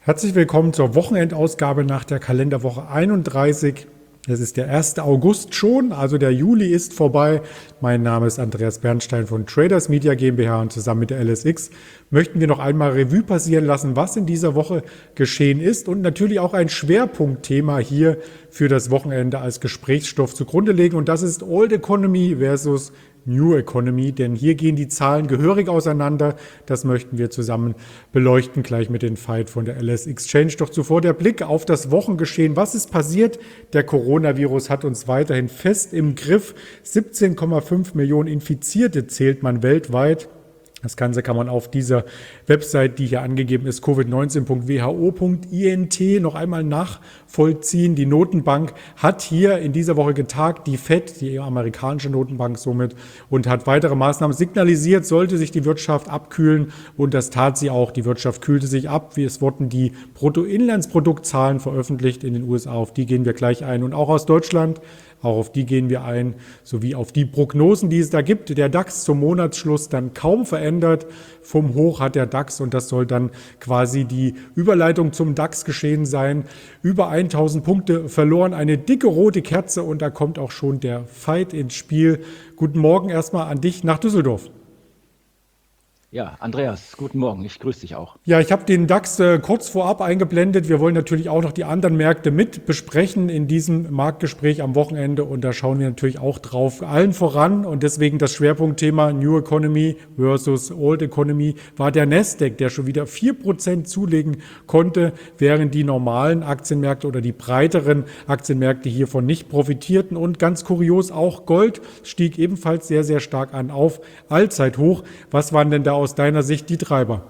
Herzlich willkommen zur Wochenendausgabe nach der Kalenderwoche 31. Es ist der 1. August schon, also der Juli ist vorbei. Mein Name ist Andreas Bernstein von Traders Media GmbH und zusammen mit der LSX möchten wir noch einmal Revue passieren lassen, was in dieser Woche geschehen ist und natürlich auch ein Schwerpunktthema hier für das Wochenende als Gesprächsstoff zugrunde legen. Und das ist Old Economy versus New Economy, denn hier gehen die Zahlen gehörig auseinander. Das möchten wir zusammen beleuchten, gleich mit den Fight von der LS Exchange. Doch zuvor der Blick auf das Wochengeschehen. Was ist passiert? Der Coronavirus hat uns weiterhin fest im Griff. 17,5 Millionen Infizierte zählt man weltweit. Das Ganze kann man auf dieser Website, die hier angegeben ist, covid19.who.int, noch einmal nachvollziehen. Die Notenbank hat hier in dieser Woche getagt, die FED, die amerikanische Notenbank somit, und hat weitere Maßnahmen signalisiert, sollte sich die Wirtschaft abkühlen. Und das tat sie auch. Die Wirtschaft kühlte sich ab. Es wurden die Bruttoinlandsproduktzahlen veröffentlicht in den USA. Auf die gehen wir gleich ein. Und auch aus Deutschland. Auch auf die gehen wir ein, sowie auf die Prognosen, die es da gibt. Der DAX zum Monatsschluss dann kaum verändert. Vom Hoch hat der DAX, und das soll dann quasi die Überleitung zum DAX geschehen sein, über 1000 Punkte verloren. Eine dicke rote Kerze, und da kommt auch schon der Fight ins Spiel. Guten Morgen erstmal an dich nach Düsseldorf. Ja, Andreas, guten Morgen. Ich grüße dich auch. Ja, ich habe den DAX kurz vorab eingeblendet. Wir wollen natürlich auch noch die anderen Märkte mit besprechen in diesem Marktgespräch am Wochenende. Und da schauen wir natürlich auch drauf. Allen voran, und deswegen das Schwerpunktthema New Economy versus Old Economy, war der Nasdaq, der schon wieder 4% zulegen konnte, während die normalen Aktienmärkte oder die breiteren Aktienmärkte hiervon nicht profitierten. Und ganz kurios auch Gold stieg ebenfalls sehr, sehr stark an auf Allzeithoch. Was waren denn da aus deiner Sicht die Treiber?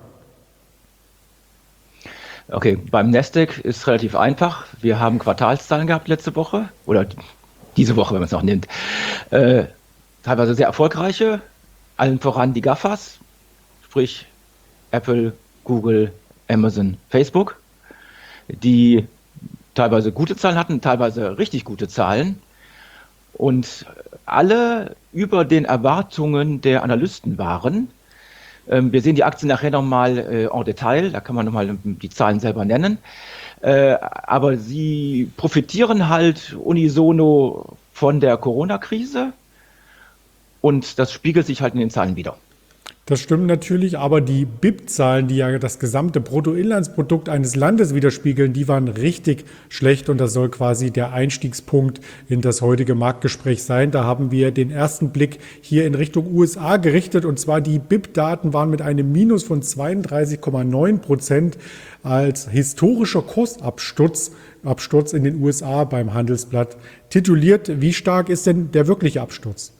Okay, beim Nasdaq ist relativ einfach. Wir haben Quartalszahlen gehabt letzte Woche oder diese Woche, wenn man es noch nimmt. Teilweise sehr erfolgreiche, allen voran die GAFAs, sprich Apple, Google, Amazon, Facebook, die teilweise gute Zahlen hatten, teilweise richtig gute Zahlen und alle über den Erwartungen der Analysten waren. Wir sehen die Aktien nachher nochmal en Detail, da kann man nochmal die Zahlen selber nennen. Aber sie profitieren halt unisono von der Corona-Krise und das spiegelt sich halt in den Zahlen wider. Das stimmt natürlich, aber die BIP-Zahlen, die ja das gesamte Bruttoinlandsprodukt eines Landes widerspiegeln, die waren richtig schlecht, und das soll quasi der Einstiegspunkt in das heutige Marktgespräch sein. Da haben wir den ersten Blick hier in Richtung USA gerichtet, und zwar die BIP-Daten waren mit einem Minus von 32,9% als historischer Kursabsturz in den USA beim Handelsblatt tituliert. Wie stark ist denn der wirkliche Absturz?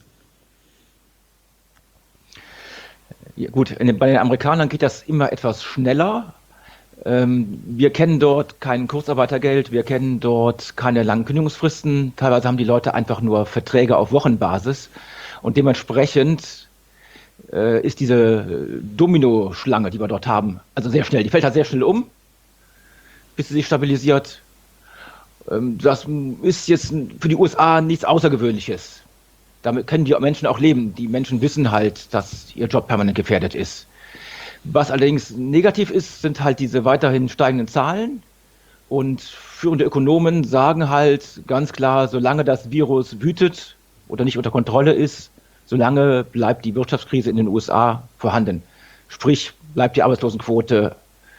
Ja, gut, bei den Amerikanern geht das immer etwas schneller. Wir kennen dort kein Kurzarbeitergeld, wir kennen dort keine langen Kündigungsfristen. Teilweise haben die Leute einfach nur Verträge auf Wochenbasis. Und dementsprechend ist diese Dominoschlange, die wir dort haben, also sehr schnell. Die fällt halt sehr schnell um, bis sie sich stabilisiert. Das ist jetzt für die USA nichts Außergewöhnliches. Damit können die Menschen auch leben. Die Menschen wissen halt, dass ihr Job permanent gefährdet ist. Was allerdings negativ ist, sind halt diese weiterhin steigenden Zahlen. Und führende Ökonomen sagen halt ganz klar, solange das Virus wütet oder nicht unter Kontrolle ist, solange bleibt die Wirtschaftskrise in den USA vorhanden. Sprich, bleibt die Arbeitslosenquote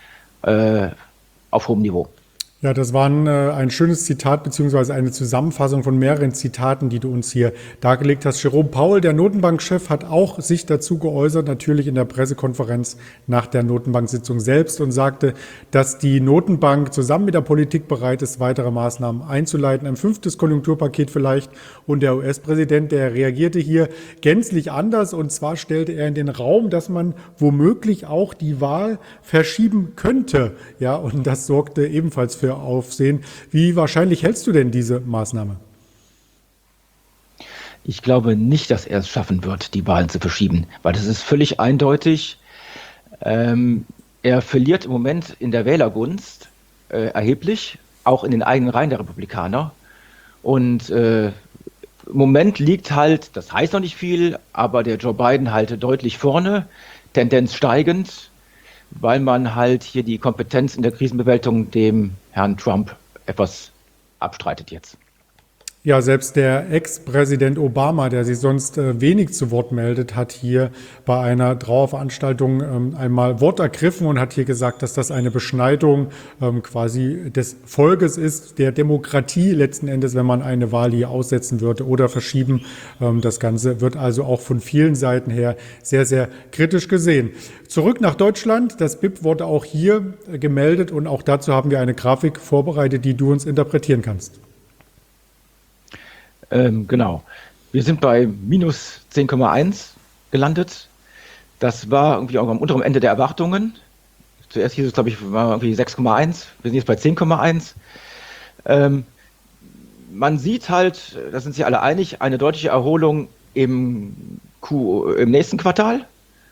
auf hohem Niveau. Ja, das war ein schönes Zitat beziehungsweise eine Zusammenfassung von mehreren Zitaten, die du uns hier dargelegt hast. Jerome Powell, der Notenbankchef, hat auch sich dazu geäußert, natürlich in der Pressekonferenz nach der Notenbanksitzung selbst, und sagte, dass die Notenbank zusammen mit der Politik bereit ist, weitere Maßnahmen einzuleiten, ein 5. Konjunkturpaket vielleicht. Und der US-Präsident, der reagierte hier gänzlich anders, und zwar stellte er in den Raum, dass man womöglich auch die Wahl verschieben könnte. Ja, und das sorgte ebenfalls für Aufsehen. Wie wahrscheinlich hältst du denn diese Maßnahme? Ich glaube nicht, dass er es schaffen wird, die Wahlen zu verschieben, weil das ist völlig eindeutig. Er verliert im Moment in der Wählergunst erheblich, auch in den eigenen Reihen der Republikaner. Und im Moment liegt halt, das heißt noch nicht viel, aber der Joe Biden halt deutlich vorne, Tendenz steigend. weil man halt hier die Kompetenz in der Krisenbewältigung dem Herrn Trump etwas abstreitet jetzt. Ja, selbst der Ex-Präsident Obama, der sich sonst wenig zu Wort meldet, hat hier bei einer Trauerveranstaltung einmal Wort ergriffen und hat hier gesagt, dass das eine Beschneidung quasi des Volkes ist, der Demokratie letzten Endes, wenn man eine Wahl hier aussetzen würde oder verschieben. Das Ganze wird also auch von vielen Seiten her sehr, sehr kritisch gesehen. Zurück nach Deutschland. Das BIP wurde auch hier gemeldet und auch dazu haben wir eine Grafik vorbereitet, die du uns interpretieren kannst. Genau. Wir sind bei minus 10,1 gelandet. Das war irgendwie auch am unteren Ende der Erwartungen. Zuerst hieß es, glaube ich, war irgendwie 6,1. Wir sind jetzt bei 10,1. Man sieht halt, da sind sich alle einig, eine deutliche Erholung im nächsten Quartal.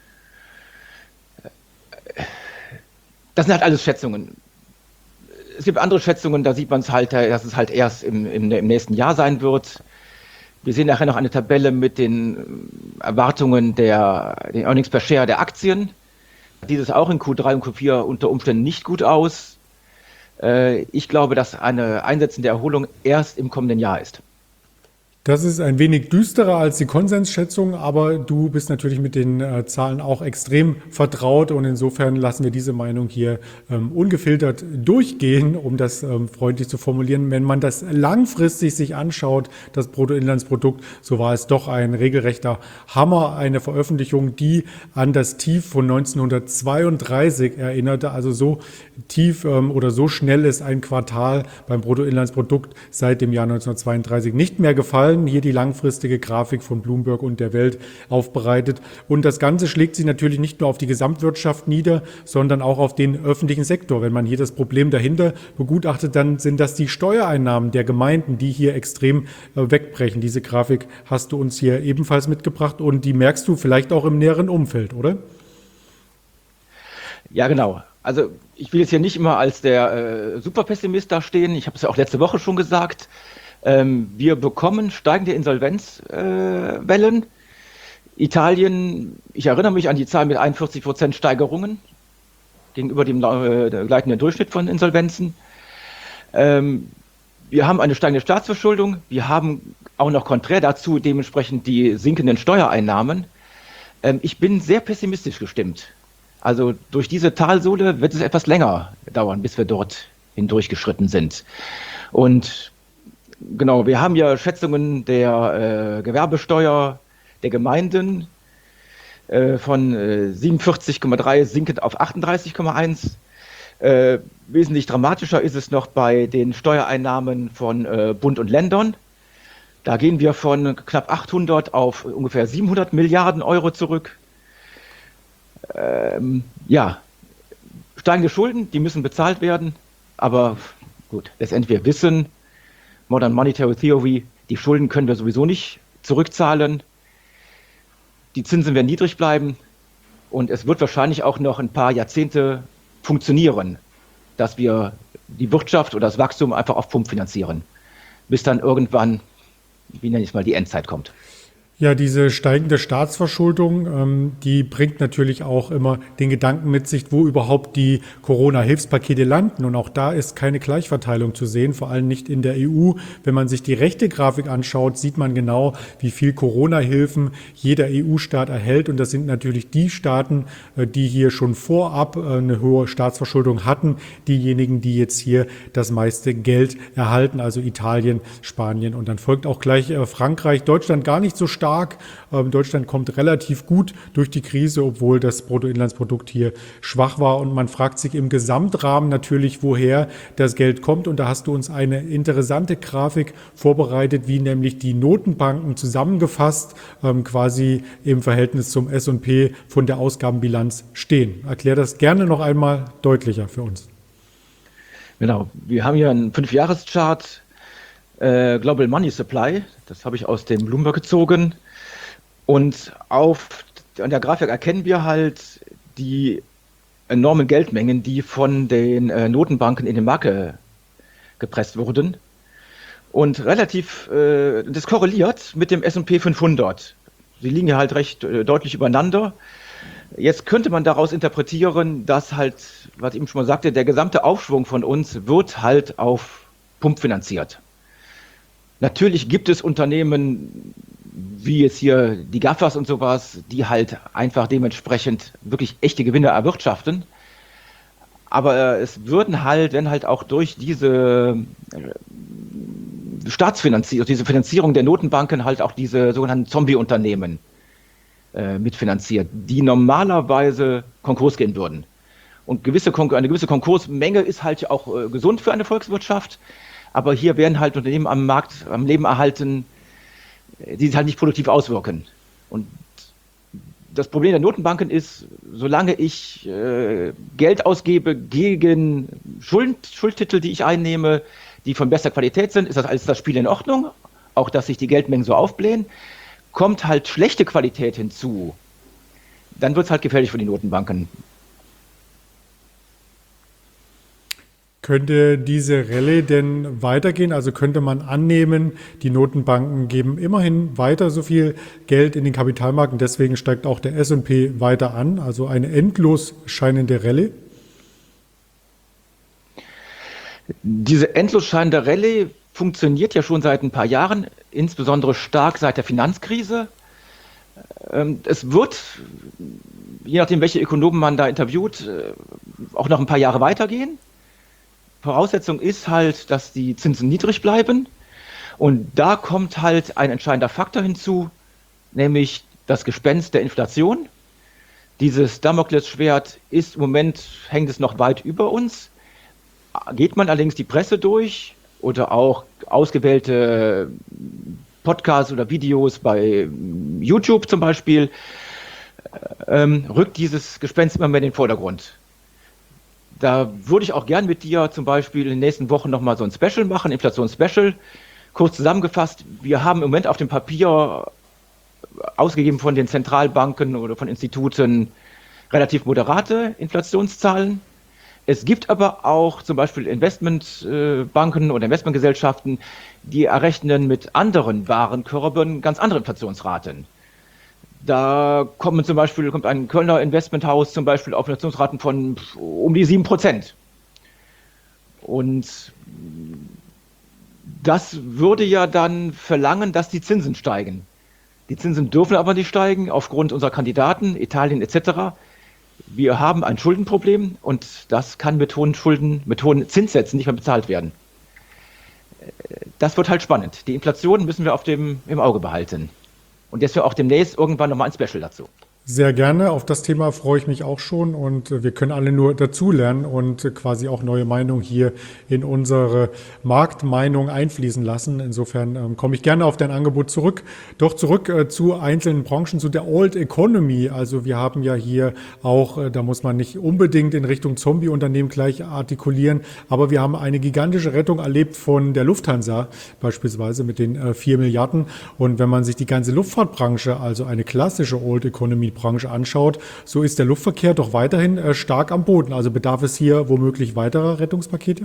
Das sind halt alles Schätzungen. Es gibt andere Schätzungen, da sieht man es halt, dass es halt erst im nächsten Jahr sein wird. Wir sehen nachher noch eine Tabelle mit den Erwartungen den Earnings per Share der Aktien. Dieses auch in Q3 und Q4 unter Umständen nicht gut aus. Ich glaube, dass eine einsetzende Erholung erst im kommenden Jahr ist. Das ist ein wenig düsterer als die Konsensschätzung, aber du bist natürlich mit den Zahlen auch extrem vertraut und insofern lassen wir diese Meinung hier ungefiltert durchgehen, um das freundlich zu formulieren. Wenn man das langfristig sich anschaut, das Bruttoinlandsprodukt, so war es doch ein regelrechter Hammer, eine Veröffentlichung, die an das Tief von 1932 erinnerte, also so tief oder so schnell ist ein Quartal beim Bruttoinlandsprodukt seit dem Jahr 1932 nicht mehr gefallen. Hier die langfristige Grafik von Bloomberg und der Welt aufbereitet. Und das Ganze schlägt sich natürlich nicht nur auf die Gesamtwirtschaft nieder, sondern auch auf den öffentlichen Sektor. Wenn man hier das Problem dahinter begutachtet, dann sind das die Steuereinnahmen der Gemeinden, die hier extrem wegbrechen. Diese Grafik hast du uns hier ebenfalls mitgebracht und die merkst du vielleicht auch im näheren Umfeld, oder? Ja, genau. Also ich will jetzt hier nicht immer als der Superpessimist da stehen. Ich habe es ja auch letzte Woche schon gesagt. Wir bekommen steigende Insolvenzwellen. Italien, ich erinnere mich an die Zahl mit 41% Steigerungen gegenüber dem gleichenden Durchschnitt von Insolvenzen. Wir haben eine steigende Staatsverschuldung. Wir haben auch noch konträr dazu dementsprechend die sinkenden Steuereinnahmen. Ich bin sehr pessimistisch gestimmt. Also durch diese Talsohle wird es etwas länger dauern, bis wir dort hindurchgeschritten sind. Und genau, wir haben ja Schätzungen der Gewerbesteuer der Gemeinden von 47,3 sinkend auf 38,1. Wesentlich dramatischer ist es noch bei den Steuereinnahmen von Bund und Ländern. Da gehen wir von knapp 800 auf ungefähr 700 Milliarden Euro zurück. Ja, steigende Schulden, die müssen bezahlt werden. Aber gut, letztendlich wir wissen, Modern Monetary Theory, die Schulden können wir sowieso nicht zurückzahlen. Die Zinsen werden niedrig bleiben und es wird wahrscheinlich auch noch ein paar Jahrzehnte funktionieren, dass wir die Wirtschaft oder das Wachstum einfach auf Pump finanzieren, bis dann irgendwann, wie nenne ich es mal, die Endzeit kommt. Ja, diese steigende Staatsverschuldung, die bringt natürlich auch immer den Gedanken mit sich, wo überhaupt die Corona-Hilfspakete landen. Und auch da ist keine Gleichverteilung zu sehen, vor allem nicht in der EU. Wenn man sich die rechte Grafik anschaut, sieht man genau, wie viel Corona-Hilfen jeder EU-Staat erhält. Und das sind natürlich die Staaten, die hier schon vorab eine hohe Staatsverschuldung hatten, diejenigen, die jetzt hier das meiste Geld erhalten, also Italien, Spanien. Und dann folgt auch gleich Frankreich, Deutschland gar nicht so stark. Deutschland kommt relativ gut durch die Krise, obwohl das Bruttoinlandsprodukt hier schwach war. Und man fragt sich im Gesamtrahmen natürlich, woher das Geld kommt. Und da hast du uns eine interessante Grafik vorbereitet, wie nämlich die Notenbanken zusammengefasst quasi im Verhältnis zum S&P von der Ausgabenbilanz stehen. Erklär das gerne noch einmal deutlicher für uns. Genau, wir haben hier einen 5-Jahres-Chart. Global Money Supply, das habe ich aus dem Bloomberg gezogen. Und an der Grafik erkennen wir halt die enormen Geldmengen, die von den Notenbanken in den Markt gepresst wurden. Und das korreliert mit dem S&P 500. Sie liegen ja halt recht deutlich übereinander. Jetzt könnte man daraus interpretieren, dass halt, was ich eben schon mal sagte, der gesamte Aufschwung von uns wird halt auf Pump finanziert. Natürlich gibt es Unternehmen, wie jetzt hier die GAFAs und sowas, die halt einfach dementsprechend wirklich echte Gewinne erwirtschaften. Aber es würden halt, wenn halt auch durch diese Staatsfinanzierung, diese Finanzierung der Notenbanken halt auch diese sogenannten Zombie-Unternehmen mitfinanziert, die normalerweise Konkurs gehen würden. Und eine gewisse Konkursmenge ist halt auch gesund für eine Volkswirtschaft. Aber hier werden halt Unternehmen am Markt, am Leben erhalten, die sich halt nicht produktiv auswirken. Und das Problem der Notenbanken ist, solange ich Geld ausgebe gegen Schuldtitel, die ich einnehme, die von bester Qualität sind, ist das Spiel in Ordnung. Auch, dass sich die Geldmengen so aufblähen. Kommt halt schlechte Qualität hinzu, dann wird es halt gefährlich für die Notenbanken. Könnte diese Rallye denn weitergehen? Also könnte man annehmen, die Notenbanken geben immerhin weiter so viel Geld in den Kapitalmarkt und deswegen steigt auch der S&P weiter an, also eine endlos scheinende Rallye? Diese endlos scheinende Rallye funktioniert ja schon seit ein paar Jahren, insbesondere stark seit der Finanzkrise. Es wird, je nachdem, welche Ökonomen man da interviewt, auch noch ein paar Jahre weitergehen. Voraussetzung ist halt, dass die Zinsen niedrig bleiben. Und da kommt halt ein entscheidender Faktor hinzu, nämlich das Gespenst der Inflation. Dieses Damoklesschwert ist im Moment, hängt es noch weit über uns. Geht man allerdings die Presse durch oder auch ausgewählte Podcasts oder Videos bei YouTube zum Beispiel, rückt dieses Gespenst immer mehr in den Vordergrund. Da würde ich auch gern mit dir zum Beispiel in den nächsten Wochen nochmal so ein Special machen, Inflationsspecial. Kurz zusammengefasst, wir haben im Moment auf dem Papier ausgegeben von den Zentralbanken oder von Instituten relativ moderate Inflationszahlen. Es gibt aber auch zum Beispiel Investmentbanken oder Investmentgesellschaften, die errechnen mit anderen Warenkörben ganz andere Inflationsraten. Da kommt ein Kölner Investmenthaus zum Beispiel auf Inflationsraten von um die 7%. Und das würde ja dann verlangen, dass die Zinsen steigen. Die Zinsen dürfen aber nicht steigen aufgrund unserer Kandidaten, Italien etc. Wir haben ein Schuldenproblem und das kann mit hohen Zinssätzen nicht mehr bezahlt werden. Das wird halt spannend. Die Inflation müssen wir im Auge behalten. Und deswegen auch demnächst irgendwann nochmal ein Special dazu. Sehr gerne. Auf das Thema freue ich mich auch schon und wir können alle nur dazulernen und quasi auch neue Meinungen hier in unsere Marktmeinung einfließen lassen. Insofern komme ich gerne auf dein Angebot zurück. Doch zurück zu einzelnen Branchen, zu der Old Economy. Also wir haben ja hier auch, da muss man nicht unbedingt in Richtung Zombie-Unternehmen gleich artikulieren, aber wir haben eine gigantische Rettung erlebt von der Lufthansa beispielsweise mit den 4 Milliarden. Und wenn man sich die ganze Luftfahrtbranche, also eine klassische Old Economy Branche anschaut, so ist der Luftverkehr doch weiterhin stark am Boden. Also bedarf es hier womöglich weiterer Rettungspakete?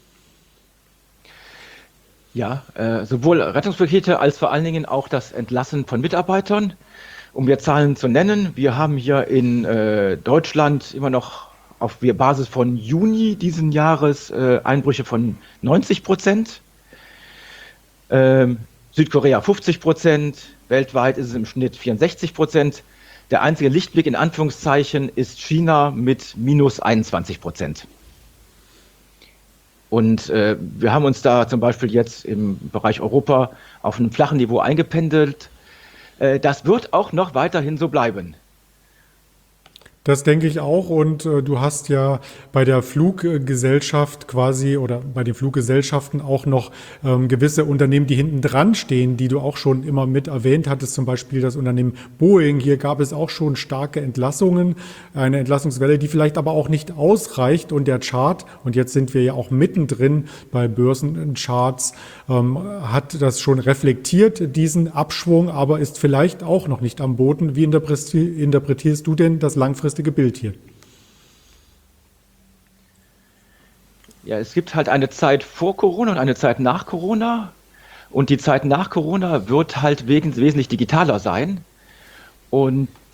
Ja, sowohl Rettungspakete als vor allen Dingen auch das Entlassen von Mitarbeitern. Um mir Zahlen zu nennen, wir haben hier in Deutschland immer noch auf Basis von Juni diesen Jahres Einbrüche von 90%. Südkorea 50%, weltweit ist es im Schnitt 64%. Der einzige Lichtblick in Anführungszeichen ist China mit minus 21%. Und wir haben uns da zum Beispiel jetzt im Bereich Europa auf einem flachen Niveau eingependelt. Das wird auch noch weiterhin so bleiben. Das denke ich auch und du hast ja bei der Fluggesellschaft quasi oder bei den Fluggesellschaften auch noch gewisse Unternehmen, die hinten dran stehen, die du auch schon immer mit erwähnt hattest, zum Beispiel das Unternehmen Boeing. Hier gab es auch schon starke Entlassungen, eine Entlassungswelle, die vielleicht aber auch nicht ausreicht und der Chart, und jetzt sind wir ja auch mittendrin bei Börsencharts, hat das schon reflektiert, diesen Abschwung, aber ist vielleicht auch noch nicht am Boden. Wie interpretierst du denn das langfristige Bild hier? Ja, es gibt halt eine Zeit vor Corona und eine Zeit nach Corona. Und die Zeit nach Corona wird halt wesentlich digitaler sein. Und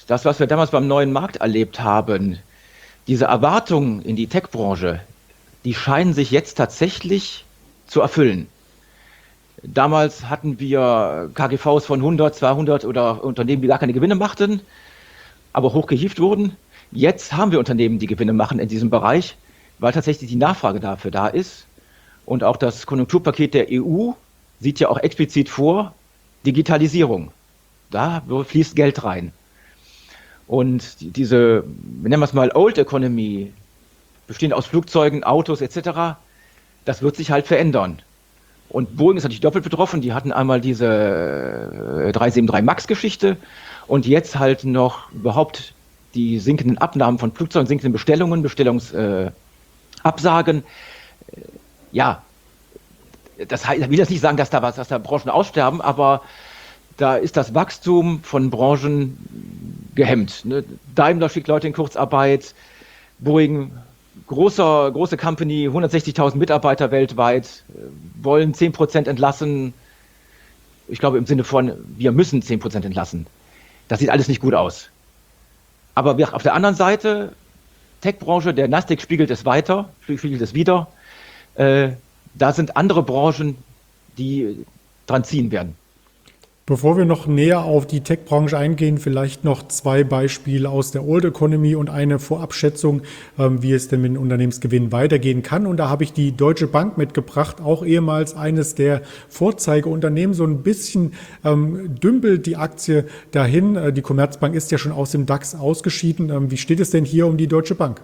das, was wir damals beim neuen Markt erlebt haben, diese Erwartungen in die Tech-Branche, die scheinen sich jetzt tatsächlich zu erfüllen. Damals hatten wir KGVs von 100, 200 oder Unternehmen, die gar keine Gewinne machten, aber hochgehievt wurden. Jetzt haben wir Unternehmen, die Gewinne machen in diesem Bereich, weil tatsächlich die Nachfrage dafür da ist. Und auch das Konjunkturpaket der EU sieht ja auch explizit vor, Digitalisierung. Da fließt Geld rein. Und diese, nennen wir es mal Old Economy, bestehend aus Flugzeugen, Autos etc., das wird sich halt verändern. Und Boeing ist natürlich doppelt betroffen. Die hatten einmal diese 373 MAX-Geschichte und jetzt halt noch überhaupt die sinkenden Abnahmen von Flugzeugen, sinkenden Bestellungen, Bestellungsabsagen. Ja, das will jetzt nicht sagen, dass da Branchen aussterben, aber da ist das Wachstum von Branchen gehemmt. Ne? Daimler schickt Leute in Kurzarbeit, Boeing, große Company, 160.000 Mitarbeiter weltweit, wollen 10% entlassen. Ich glaube im Sinne von, wir müssen 10% entlassen. Das sieht alles nicht gut aus. Aber auf der anderen Seite, Tech-Branche, der Nasdaq spiegelt es wieder. Da sind andere Branchen, die dran ziehen werden. Bevor wir noch näher auf die Tech-Branche eingehen, vielleicht noch 2 Beispiele aus der Old Economy und eine Vorabschätzung, wie es denn mit den Unternehmensgewinnen weitergehen kann. Und da habe ich die Deutsche Bank mitgebracht, auch ehemals eines der Vorzeigeunternehmen. So ein bisschen dümpelt die Aktie dahin. Die Commerzbank ist ja schon aus dem DAX ausgeschieden. Wie steht es denn hier um die Deutsche Bank?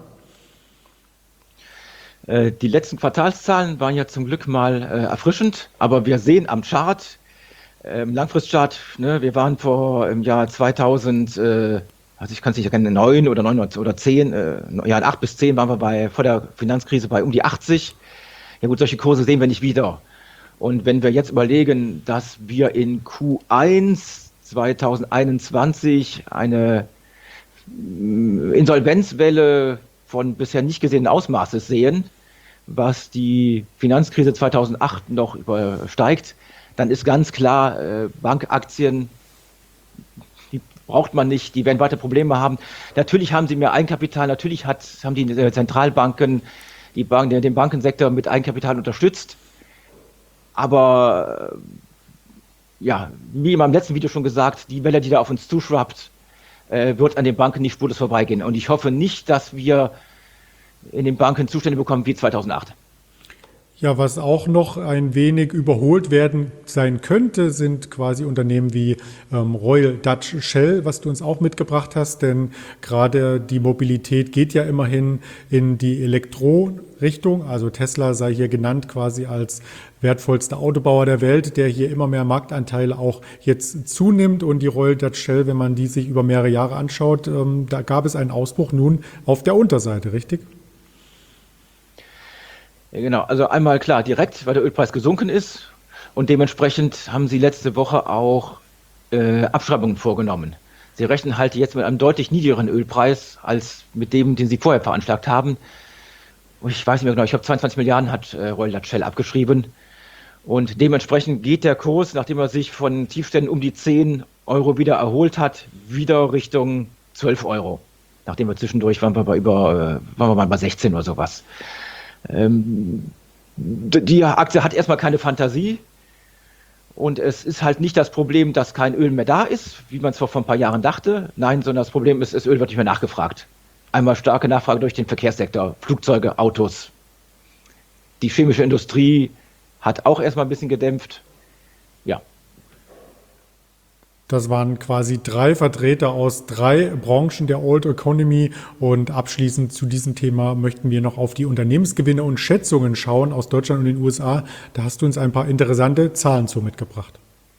Die letzten Quartalszahlen waren ja zum Glück mal erfrischend, aber wir sehen am Chart, Langfristchart, ne, wir waren im Jahr 2000, also ich kann es nicht erkennen, 9 oder 9 oder 10, ja, 8 bis 10 waren wir vor der Finanzkrise bei um die 80. Ja gut, solche Kurse sehen wir nicht wieder. Und wenn wir jetzt überlegen, dass wir in Q1 2021 eine Insolvenzwelle von bisher nicht gesehenen Ausmaßes sehen, was die Finanzkrise 2008 noch übersteigt, dann ist ganz klar, Bankaktien, die braucht man nicht, die werden weiter Probleme haben. Natürlich haben sie mehr Eigenkapital, natürlich haben die Zentralbanken den Bankensektor mit Eigenkapital unterstützt. Aber ja, wie in meinem letzten Video schon gesagt, die Welle, die da auf uns zuschwappt, wird an den Banken nicht spurlos vorbeigehen. Und ich hoffe nicht, dass wir in den Banken Zustände bekommen wie 2008. Ja, was auch noch ein wenig überholt sein könnte, sind quasi Unternehmen wie Royal Dutch Shell, was du uns auch mitgebracht hast, denn gerade die Mobilität geht ja immerhin in die Elektro-Richtung. Also Tesla sei hier genannt quasi als wertvollster Autobauer der Welt, der hier immer mehr Marktanteile auch jetzt zunimmt. Und die Royal Dutch Shell, wenn man die sich über mehrere Jahre anschaut, da gab es einen Ausbruch nun auf der Unterseite, richtig? Ja, genau, also einmal klar direkt, weil der Ölpreis gesunken ist und dementsprechend haben sie letzte Woche auch Abschreibungen vorgenommen. Sie rechnen halt jetzt mit einem deutlich niedrigeren Ölpreis als mit dem, den sie vorher veranschlagt haben. Und ich weiß nicht mehr genau, ich glaube 22 Milliarden hat Royal Dutch Shell abgeschrieben und dementsprechend geht der Kurs, nachdem er sich von Tiefständen um die 10 Euro wieder erholt hat, wieder Richtung 12 Euro. Nachdem wir zwischendurch waren wir mal bei 16 oder sowas. Die Aktie hat erstmal keine Fantasie und es ist halt nicht das Problem, dass kein Öl mehr da ist, wie man es vor ein paar Jahren dachte. Nein, sondern das Problem ist, das Öl wird nicht mehr nachgefragt. Einmal starke Nachfrage durch den Verkehrssektor, Flugzeuge, Autos. Die chemische Industrie hat auch erstmal ein bisschen gedämpft. Ja. Das waren quasi 3 Vertreter aus 3 Branchen der Old Economy. Und abschließend zu diesem Thema möchten wir noch auf die Unternehmensgewinne und Schätzungen schauen aus Deutschland und den USA. Da hast du uns ein paar interessante Zahlen zu mitgebracht.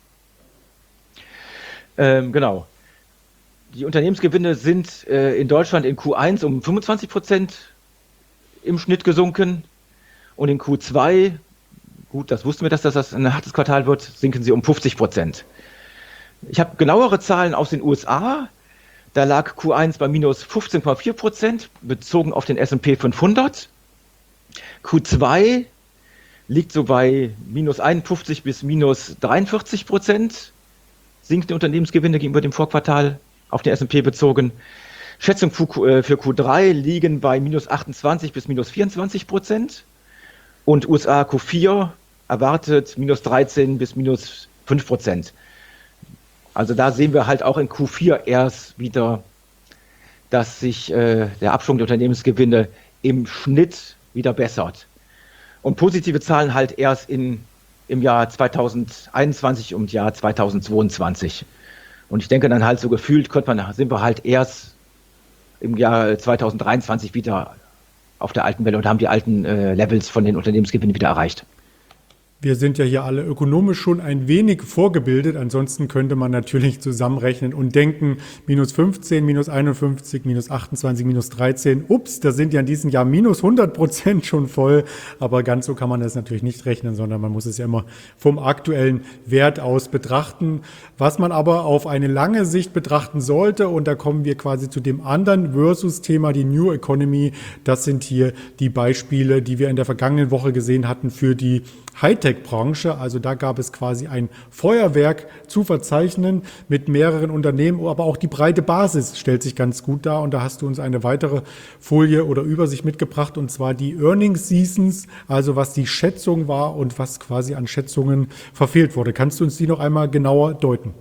Genau. Die Unternehmensgewinne sind in Deutschland in Q1 um 25% im Schnitt gesunken und in Q2, gut, das wussten wir, dass das ein hartes Quartal wird, sinken sie um 50%. Ich habe genauere Zahlen aus den USA. Da lag Q1 bei minus 15,4%, bezogen auf den S&P 500. Q2 liegt so bei minus 51 bis minus 43%, sinkende Unternehmensgewinne gegenüber dem Vorquartal. auf den S&P bezogen. Schätzungen für Q3 liegen bei minus 28 bis minus 24%. Und USA Q4 erwartet minus 13 bis minus 5%. Also da sehen wir halt auch in Q4 erst wieder, dass sich der Abschwung der Unternehmensgewinne im Schnitt wieder bessert. Und positive Zahlen halt erst im Jahr 2021 und Jahr 2022. Und ich denke dann halt so gefühlt sind wir halt erst im Jahr 2023 wieder auf der alten Welle und haben die alten Levels von den Unternehmensgewinnen wieder erreicht. Wir sind ja hier alle ökonomisch schon ein wenig vorgebildet. Ansonsten könnte man natürlich zusammenrechnen und denken, minus 15, minus 51, minus 28, minus 13. Ups, da sind ja in diesem Jahr minus 100% schon voll. Aber ganz so kann man das natürlich nicht rechnen, sondern man muss es ja immer vom aktuellen Wert aus betrachten. Was man aber auf eine lange Sicht betrachten sollte, und da kommen wir quasi zu dem anderen Versus-Thema, die New Economy. Das sind hier die Beispiele, die wir in der vergangenen Woche gesehen hatten für die Hightech-Branche. Also da gab es quasi ein Feuerwerk zu verzeichnen mit mehreren Unternehmen, aber auch die breite Basis stellt sich ganz gut dar. Und da hast du uns eine weitere Folie oder Übersicht mitgebracht, und zwar die Earnings Seasons, also was die Schätzung war und was quasi an Schätzungen verfehlt wurde. Kannst du uns die noch einmal genauer deuten?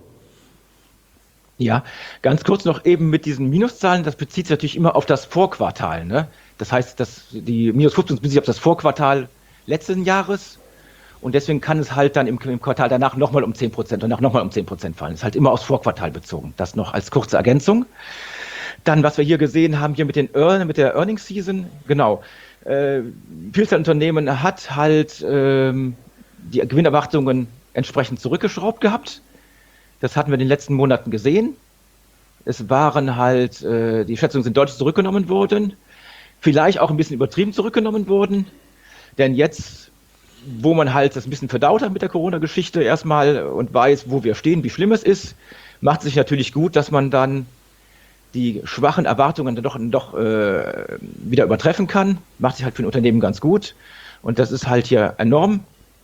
Ja, ganz kurz noch eben mit diesen Minuszahlen, das bezieht sich natürlich immer auf das Vorquartal, ne? Das heißt, dass die minus 15 bezieht sich auf das Vorquartal letzten Jahres. Und deswegen kann es halt dann im Quartal danach nochmal um 10% und nochmal um 10% fallen. Das ist halt immer aufs Vorquartal bezogen. Das noch als kurze Ergänzung. Dann, was wir hier gesehen haben, hier mit der Earnings Season, genau. Vielzahl Unternehmen hat halt die Gewinnerwartungen entsprechend zurückgeschraubt gehabt. Das hatten wir in den letzten Monaten gesehen. Es waren halt, die Schätzungen sind deutlich zurückgenommen worden. Vielleicht auch ein bisschen übertrieben zurückgenommen worden. Denn jetzt, wo man halt das ein bisschen verdaut hat mit der Corona-Geschichte erstmal und weiß, wo wir stehen, wie schlimm es ist, macht es sich natürlich gut, dass man dann die schwachen Erwartungen dann doch wieder übertreffen kann. Macht sich halt für ein Unternehmen ganz gut. Und das ist halt hier enorm.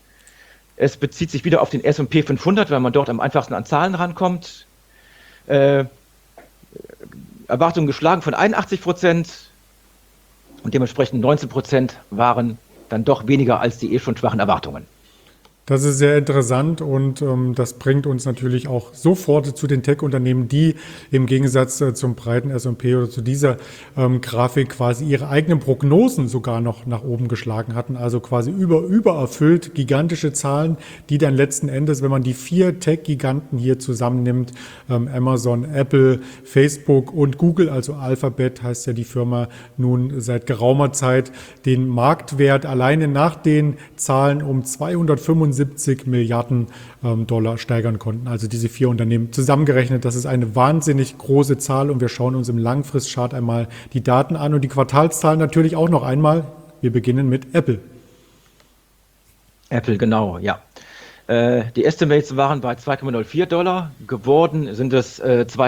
Es bezieht sich wieder auf den S&P 500, weil man dort am einfachsten an Zahlen rankommt. Erwartungen geschlagen von 81% und dementsprechend 19% waren dann doch weniger als die schon schwachen Erwartungen. Das ist sehr interessant, und das bringt uns natürlich auch sofort zu den Tech-Unternehmen, die im Gegensatz zum breiten S&P oder zu dieser Grafik quasi ihre eigenen Prognosen sogar noch nach oben geschlagen hatten. Also quasi übererfüllt, gigantische Zahlen, die dann letzten Endes, wenn man die 4 Tech-Giganten hier zusammennimmt, Amazon, Apple, Facebook und Google, also Alphabet heißt ja die Firma nun seit geraumer Zeit, den Marktwert alleine nach den Zahlen um 275 Milliarden Dollar steigern konnten. Also diese 4 Unternehmen zusammengerechnet, das ist eine wahnsinnig große Zahl, und wir schauen uns im Langfristchart einmal die Daten an und die Quartalszahlen natürlich auch noch einmal. Wir beginnen mit Apple. Apple, genau, ja. Die Estimates waren bei $2,04, geworden sind es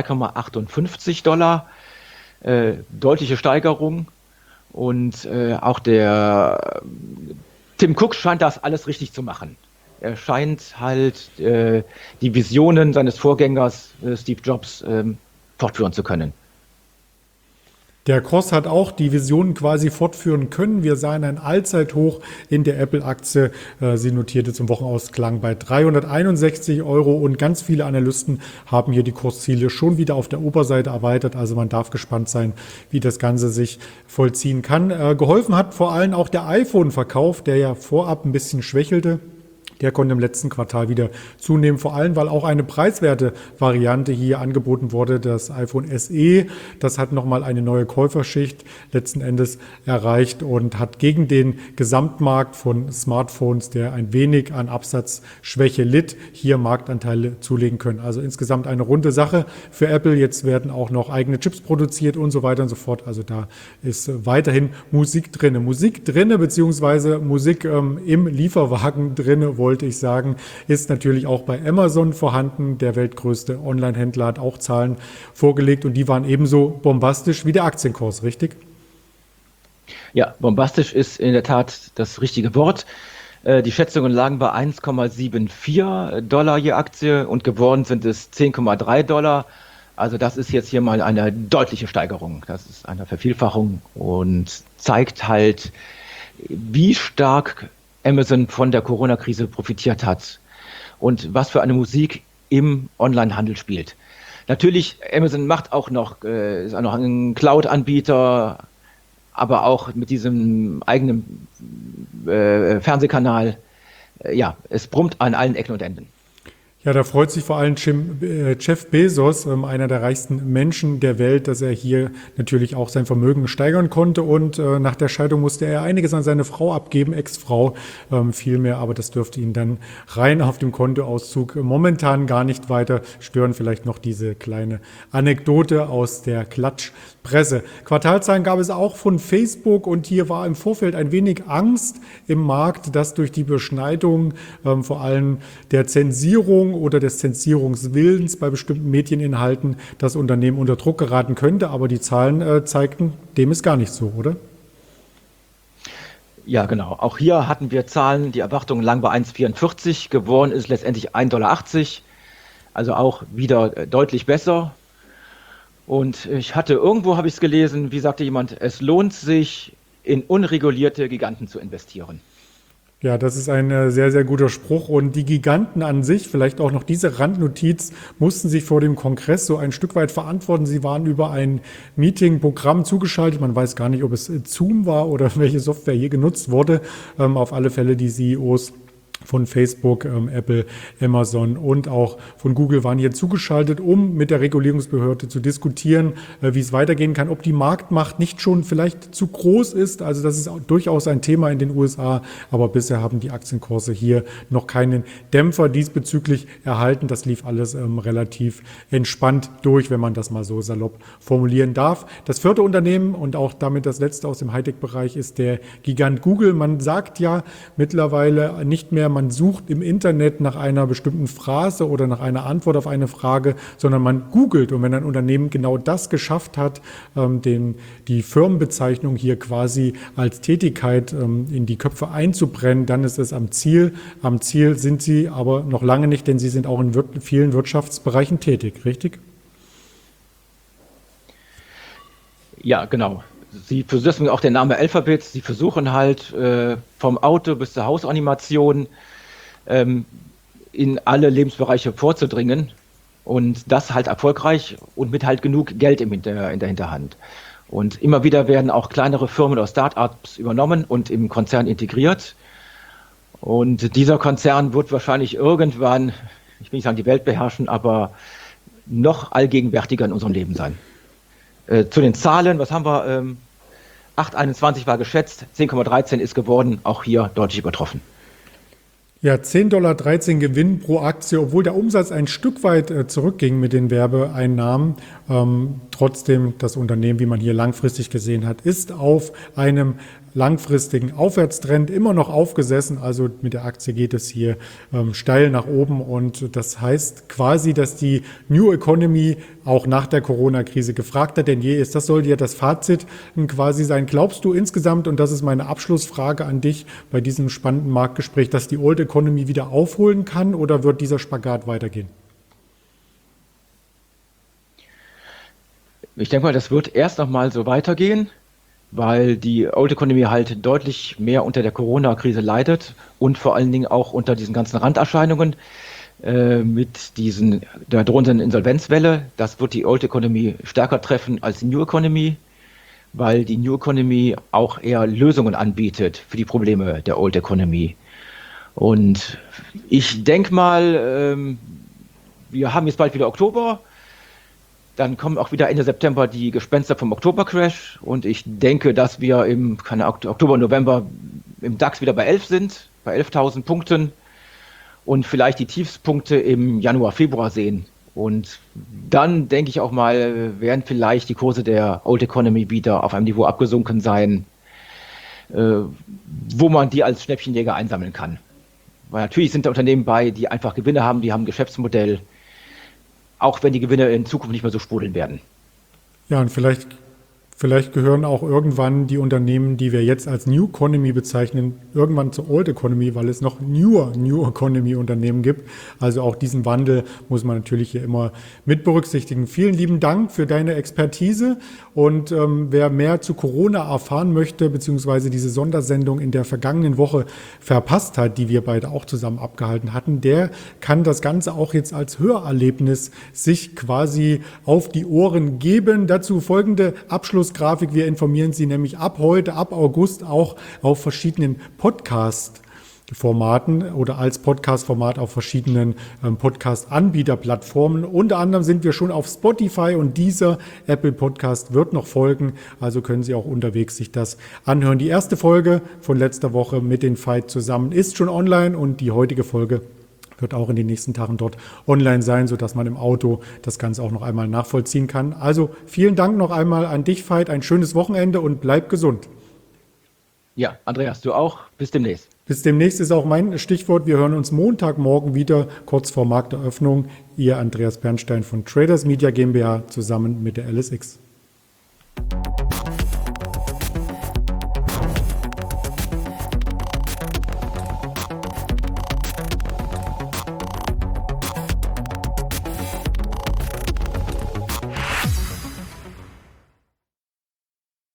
$2,58, deutliche Steigerung, und auch der Tim Cook scheint das alles richtig zu machen. Er scheint halt die Visionen seines Vorgängers Steve Jobs fortführen zu können. Der Kurs hat auch die Visionen quasi fortführen können. Wir sahen ein Allzeithoch in der Apple-Aktie. Sie notierte zum Wochenausklang bei 361 Euro, und ganz viele Analysten haben hier die Kursziele schon wieder auf der Oberseite erweitert. Also man darf gespannt sein, wie das Ganze sich vollziehen kann. Geholfen hat vor allem auch der iPhone-Verkauf, der ja vorab ein bisschen schwächelte. Der konnte im letzten Quartal wieder zunehmen, vor allem, weil auch eine preiswerte Variante hier angeboten wurde, das iPhone SE. Das hat nochmal eine neue Käuferschicht letzten Endes erreicht und hat gegen den Gesamtmarkt von Smartphones, der ein wenig an Absatzschwäche litt, hier Marktanteile zulegen können. Also insgesamt eine runde Sache für Apple. Jetzt werden auch noch eigene Chips produziert und so weiter und so fort. Also da ist weiterhin Musik drinne. Beziehungsweise Musik im Lieferwagen drinne, wollte ich sagen, ist natürlich auch bei Amazon vorhanden. Der weltgrößte Online-Händler hat auch Zahlen vorgelegt, und die waren ebenso bombastisch wie der Aktienkurs, richtig? Ja, bombastisch ist in der Tat das richtige Wort. Die Schätzungen lagen bei $1,74 je Aktie, und geworden sind es $10,3. Also das ist jetzt hier mal eine deutliche Steigerung. Das ist eine Vervielfachung und zeigt halt, wie stark Amazon von der Corona-Krise profitiert hat und was für eine Musik im Onlinehandel spielt. Natürlich, Amazon macht auch noch, ist auch noch ein Cloud-Anbieter, aber auch mit diesem eigenen Fernsehkanal. Ja, es brummt an allen Ecken und Enden. Ja, da freut sich vor allem Jeff Bezos, einer der reichsten Menschen der Welt, dass er hier natürlich auch sein Vermögen steigern konnte. Und nach der Scheidung musste er einiges an seine Frau abgeben, Ex-Frau vielmehr. Aber das dürfte ihn dann rein auf dem Kontoauszug momentan gar nicht weiter stören. Vielleicht noch diese kleine Anekdote aus der Klatschpresse. Quartalzahlen gab es auch von Facebook und hier war im Vorfeld ein wenig Angst im Markt, dass durch die Beschneidung vor allem der Zensierung oder des Zensierungswillens bei bestimmten Medieninhalten das Unternehmen unter Druck geraten könnte. Aber die Zahlen zeigten, dem ist gar nicht so, oder? Ja, genau. Auch hier hatten wir Zahlen, die Erwartungen lagen bei 1,44, geworden ist letztendlich 1,80 Dollar. Also auch wieder deutlich besser. Und irgendwo habe ich es gelesen, wie sagte jemand, es lohnt sich, in unregulierte Giganten zu investieren. Ja, das ist ein sehr, sehr guter Spruch. Und die Giganten an sich, vielleicht auch noch diese Randnotiz, mussten sich vor dem Kongress so ein Stück weit verantworten. Sie waren über ein Meeting-Programm zugeschaltet. Man weiß gar nicht, ob es Zoom war oder welche Software hier genutzt wurde. Auf alle Fälle die CEOs von Facebook, Apple, Amazon und auch von Google waren hier zugeschaltet, um mit der Regulierungsbehörde zu diskutieren, wie es weitergehen kann, ob die Marktmacht nicht schon vielleicht zu groß ist. Also das ist auch durchaus ein Thema in den USA, aber bisher haben die Aktienkurse hier noch keinen Dämpfer diesbezüglich erhalten. Das lief alles relativ entspannt durch, wenn man das mal so salopp formulieren darf. Das vierte Unternehmen und auch damit das letzte aus dem Hightech-Bereich ist der Gigant Google. Man sagt ja mittlerweile nicht mehr, man sucht im Internet nach einer bestimmten Phrase oder nach einer Antwort auf eine Frage, sondern man googelt. Und wenn ein Unternehmen genau das geschafft hat, die Firmenbezeichnung hier quasi als Tätigkeit in die Köpfe einzubrennen, dann ist es am Ziel. Am Ziel sind sie aber noch lange nicht, denn sie sind auch in vielen Wirtschaftsbereichen tätig, richtig? Ja, genau. Sie versuchen auch den Namen Alphabet. Sie versuchen halt vom Auto bis zur Hausanimation in alle Lebensbereiche vorzudringen und das halt erfolgreich und mit halt genug Geld in der Hinterhand. Und immer wieder werden auch kleinere Firmen oder Start-ups übernommen und im Konzern integriert. Und dieser Konzern wird wahrscheinlich irgendwann, ich will nicht sagen die Welt beherrschen, aber noch allgegenwärtiger in unserem Leben sein. Zu den Zahlen, was haben wir? 8,21 war geschätzt, 10,13 ist geworden, auch hier deutlich übertroffen. Ja, 10,13 Dollar Gewinn pro Aktie, obwohl der Umsatz ein Stück weit zurückging mit den Werbeeinnahmen. Trotzdem, das Unternehmen, wie man hier langfristig gesehen hat, ist auf einem langfristigen Aufwärtstrend immer noch aufgesessen. Also mit der Aktie geht es hier steil nach oben. Und das heißt quasi, dass die New Economy auch nach der Corona-Krise gefragter denn je ist. Das sollte ja das Fazit quasi sein. Glaubst du insgesamt, und das ist meine Abschlussfrage an dich bei diesem spannenden Marktgespräch, dass die Old Economy wieder aufholen kann oder wird dieser Spagat weitergehen? Ich denke mal, das wird erst noch mal so weitergehen, weil die Old Economy halt deutlich mehr unter der Corona-Krise leidet und vor allen Dingen auch unter diesen ganzen Randerscheinungen mit der drohenden Insolvenzwelle. Das wird die Old Economy stärker treffen als die New Economy, weil die New Economy auch eher Lösungen anbietet für die Probleme der Old Economy. Und ich denke mal, wir haben jetzt bald wieder Oktober. Dann kommen auch wieder Ende September die Gespenster vom Oktober-Crash und ich denke, dass wir im Oktober, November im DAX wieder bei 11 sind, bei 11.000 Punkten und vielleicht die Tiefspunkte im Januar, Februar sehen. Und dann denke ich auch mal, werden vielleicht die Kurse der Old Economy wieder auf einem Niveau abgesunken sein, wo man die als Schnäppchenjäger einsammeln kann. Weil natürlich sind da Unternehmen bei, die einfach Gewinne haben, die haben ein Geschäftsmodell, auch wenn die Gewinne in Zukunft nicht mehr so sprudeln werden. Ja, und vielleicht Vielleicht gehören auch irgendwann die Unternehmen, die wir jetzt als New Economy bezeichnen, irgendwann zur Old Economy, weil es noch New Economy Unternehmen gibt. Also auch diesen Wandel muss man natürlich hier immer mit berücksichtigen. Vielen lieben Dank für deine Expertise. Und wer mehr zu Corona erfahren möchte, beziehungsweise diese Sondersendung in der vergangenen Woche verpasst hat, die wir beide auch zusammen abgehalten hatten, der kann das Ganze auch jetzt als Hörerlebnis sich quasi auf die Ohren geben. Dazu folgende Abschlussgrafik. Wir informieren Sie nämlich ab heute, ab August auch auf verschiedenen Podcast-Formaten oder als Podcast-Format auf verschiedenen Podcast-Anbieterplattformen. Unter anderem sind wir schon auf Spotify und dieser Apple Podcast wird noch folgen. Also können Sie auch unterwegs sich das anhören. Die erste Folge von letzter Woche mit den Veit zusammen ist schon online und die heutige Folge wird auch in den nächsten Tagen dort online sein, sodass man im Auto das Ganze auch noch einmal nachvollziehen kann. Also vielen Dank noch einmal an dich, Veit. Ein schönes Wochenende und bleib gesund. Ja, Andreas, du auch. Bis demnächst. Bis demnächst ist auch mein Stichwort. Wir hören uns Montagmorgen wieder, kurz vor Markteröffnung. Ihr Andreas Bernstein von Traders Media GmbH zusammen mit der LSX.